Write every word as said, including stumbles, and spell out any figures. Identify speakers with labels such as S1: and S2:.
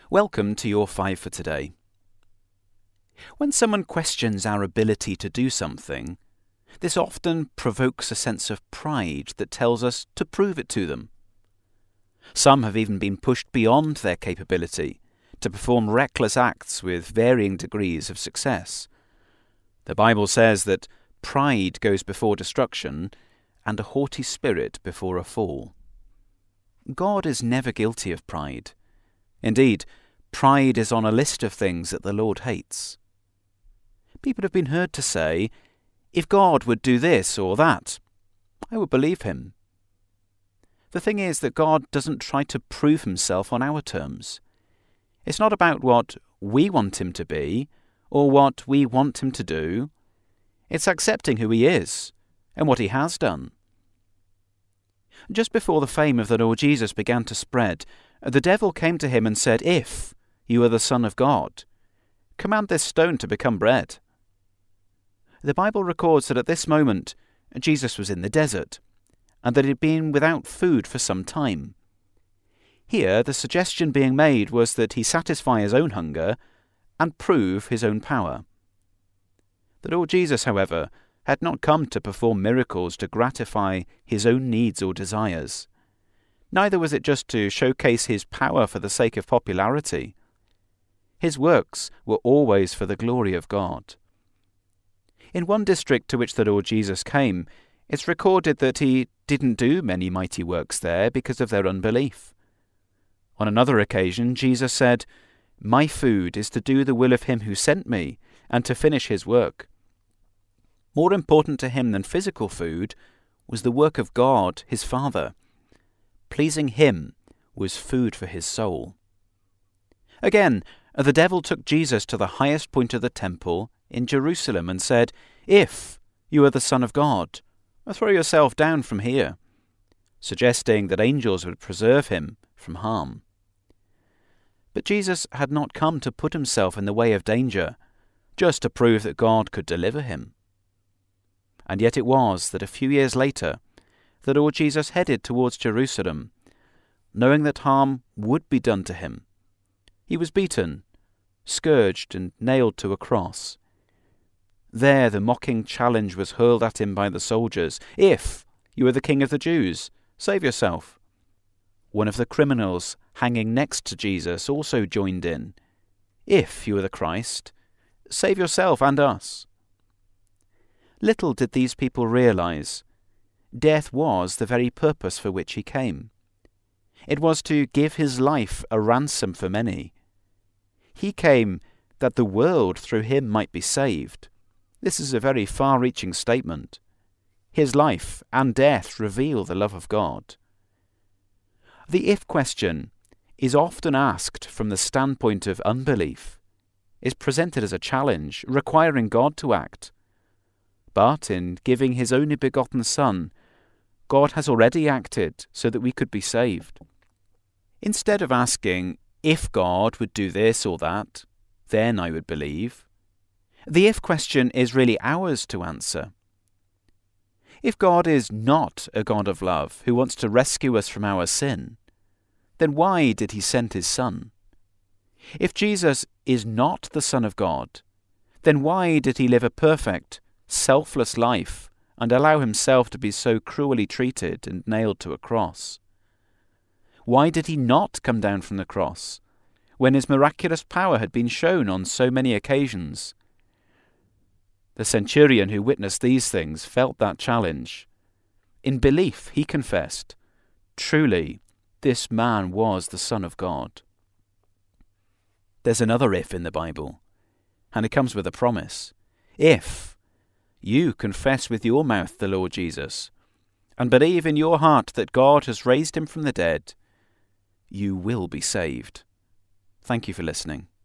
S1: Welcome to your Five for Today. When someone questions our ability to do something, this often provokes a sense of pride that tells us to prove it to them. Some have even been pushed beyond their capability to perform reckless acts with varying degrees of success. The Bible says that pride goes before destruction and a haughty spirit before a fall. God is never guilty of pride. Indeed, pride is on a list of things that the Lord hates. People have been heard to say, "If God would do this or that, I would believe him." The thing is that God doesn't try to prove himself on our terms. It's not about what we want him to be or what we want him to do. It's accepting who he is and what he has done. Just before the fame of the Lord Jesus began to spread, the devil came to him and said, "If you are the Son of God, command this stone to become bread." The Bible records that at this moment Jesus was in the desert, and that he had been without food for some time. Here the suggestion being made was that he satisfy his own hunger and prove his own power. The Lord Jesus, however, had not come to perform miracles to gratify his own needs or desires. Neither was it just to showcase his power for the sake of popularity. His works were always for the glory of God. In one district to which the Lord Jesus came, it's recorded that he didn't do many mighty works there because of their unbelief. On another occasion, Jesus said, "My food is to do the will of him who sent me and to finish his work." More important to him than physical food was the work of God, his Father. Pleasing him was food for his soul. Again, the devil took Jesus to the highest point of the temple in Jerusalem and said, "If you are the Son of God, throw yourself down from here," suggesting that angels would preserve him from harm. But Jesus had not come to put himself in the way of danger, just to prove that God could deliver him. And yet it was that a few years later, the Lord Jesus headed towards Jerusalem, knowing that harm would be done to him. He was beaten, scourged, and nailed to a cross. There the mocking challenge was hurled at him by the soldiers. "If you are the King of the Jews, save yourself." One of the criminals hanging next to Jesus also joined in. "If you are the Christ, save yourself and us." Little did these people realize, death was the very purpose for which he came. It was to give his life a ransom for many. He came that the world through him might be saved. This is a very far-reaching statement. His life and death reveal the love of God. The if question is often asked from the standpoint of unbelief, is presented as a challenge requiring God to act. But in giving his only begotten Son, God has already acted so that we could be saved. Instead of asking, "If God would do this or that, then I would believe," the if question is really ours to answer. If God is not a God of love who wants to rescue us from our sin, then why did he send his Son? If Jesus is not the Son of God, then why did he live a perfect, selfless life and allow himself to be so cruelly treated and nailed to a cross? Why did he not come down from the cross when his miraculous power had been shown on so many occasions? The centurion who witnessed these things felt that challenge. In belief, he confessed, "Truly, this man was the Son of God." There's another if in the Bible, and it comes with a promise. If you confess with your mouth the Lord Jesus, and believe in your heart that God has raised him from the dead, you will be saved. Thank you for listening.